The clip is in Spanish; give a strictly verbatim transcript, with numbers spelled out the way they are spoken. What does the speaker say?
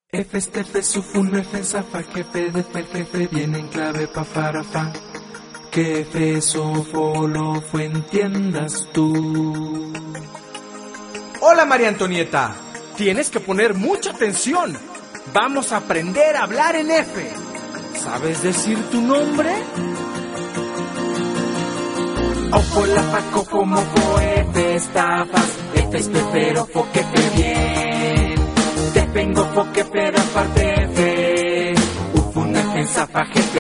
F, este, F, sufun, F, zafa, jefe, de fe, jefe, viene en clave, pa, para, fa. Que F, sofo, lo, fue, entiendas tú. Hola María Antonieta, tienes que poner mucha atención. Vamos a aprender a hablar en F. ¿Sabes decir tu nombre? Ofo, la, fa, cofo, mofo, F, estafas, F, espero, fo, que fe, bien. Te vengo, fo, que pero aparte F. Ufun, F, zafa, jefe.